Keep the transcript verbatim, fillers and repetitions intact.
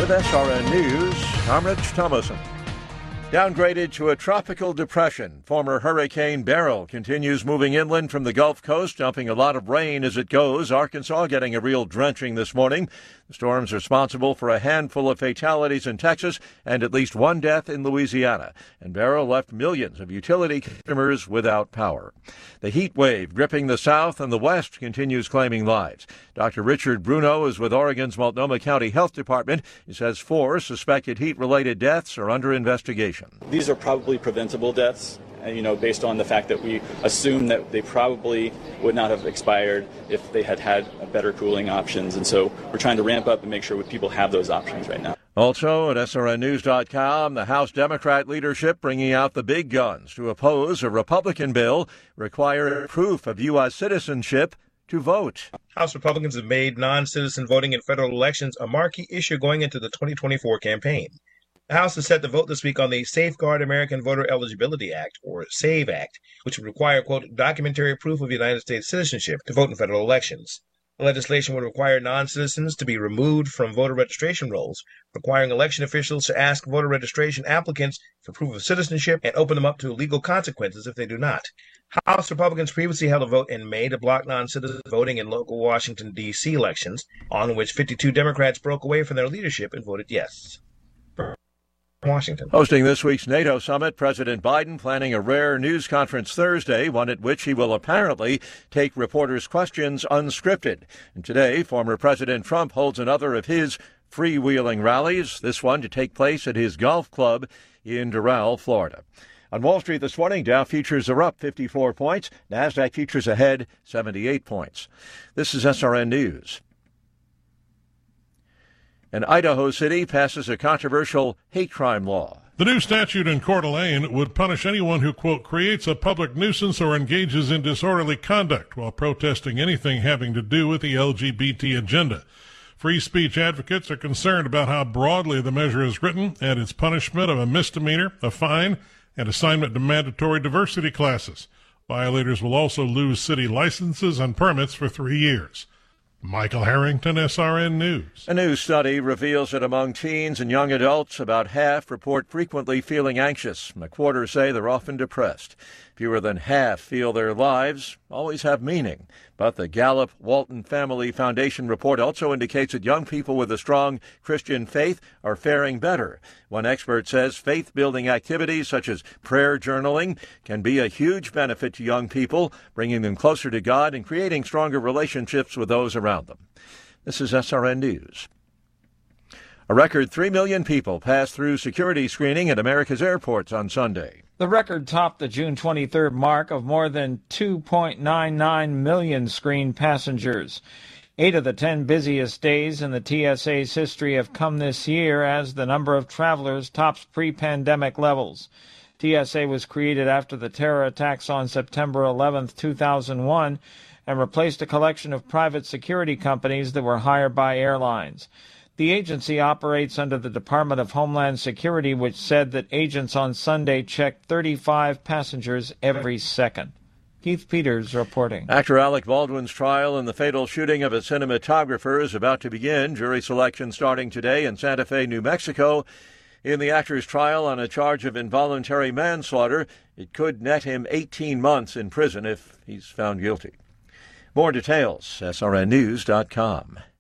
With S R N News, I'm Rich Thomason. Downgraded to a tropical depression, former Hurricane Beryl continues moving inland from the Gulf Coast, dumping a lot of rain as it goes. Arkansas getting a real drenching this morning. The storm's responsible for a handful of fatalities in Texas and at least one death in Louisiana. And Beryl left millions of utility customers without power. The heat wave gripping the South and the West continues claiming lives. Doctor Richard Bruno is with Oregon's Multnomah County Health Department. He says four suspected heat-related deaths are under investigation. These are probably preventable deaths, you know, based on the fact that we assume that they probably would not have expired if they had had better cooling options. And so we're trying to ramp up and make sure people have those options right now. Also at S R N News dot com, the House Democrat leadership bringing out the big guns to oppose a Republican bill requiring proof of U S citizenship to vote. House Republicans have made non-citizen voting in federal elections a marquee issue going into the twenty twenty-four campaign. The House is set to vote this week on the Safeguard American Voter Eligibility Act, or SAVE Act, which would require, quote, documentary proof of United States citizenship to vote in federal elections. The legislation would require non-citizens to be removed from voter registration rolls, requiring election officials to ask voter registration applicants for proof of citizenship and open them up to legal consequences if they do not. House Republicans previously held a vote in May to block non-citizen voting in local Washington, D C elections, on which fifty-two Democrats broke away from their leadership and voted yes. Washington. Hosting this week's NATO summit, President Biden planning a rare news conference Thursday, one at which he will apparently take reporters' questions unscripted. And today, former President Trump holds another of his freewheeling rallies, this one to take place at his golf club in Doral, Florida. On Wall Street this morning, Dow futures are up fifty-four points. NASDAQ futures ahead seventy-eight points. This is S R N News. And Idaho City passes a controversial hate crime law. The new statute in Coeur d'Alene would punish anyone who, quote, creates a public nuisance or engages in disorderly conduct while protesting anything having to do with the L G B T agenda. Free speech advocates are concerned about how broadly the measure is written and its punishment of a misdemeanor, a fine, and assignment to mandatory diversity classes. Violators will also lose city licenses and permits for three years. Michael Harrington, S R N News. A new study reveals that among teens and young adults, about half report frequently feeling anxious. A quarter say they're often depressed. Fewer than half feel their lives always have meaning. But the Gallup Walton Family Foundation report also indicates that young people with a strong Christian faith are faring better. One expert says faith-building activities such as prayer journaling can be a huge benefit to young people, bringing them closer to God and creating stronger relationships with those around them. This is S R N News. A record three million people passed through security screening at America's airports on Sunday. The record topped the June twenty-third mark of more than two point nine nine million screened passengers. Eight of the ten busiest days in the T S A's history have come this year as the number of travelers tops pre-pandemic levels. T S A was created after the terror attacks on September eleventh, two thousand one, and replaced a collection of private security companies that were hired by airlines. The agency operates under the Department of Homeland Security, which said that agents on Sunday checked thirty-five passengers every second. Keith Peters reporting. Actor Alec Baldwin's trial in the fatal shooting of a cinematographer is about to begin. Jury selection starting today in Santa Fe, New Mexico. In the actor's trial on a charge of involuntary manslaughter, it could net him eighteen months in prison if he's found guilty. More details, S R N News dot com.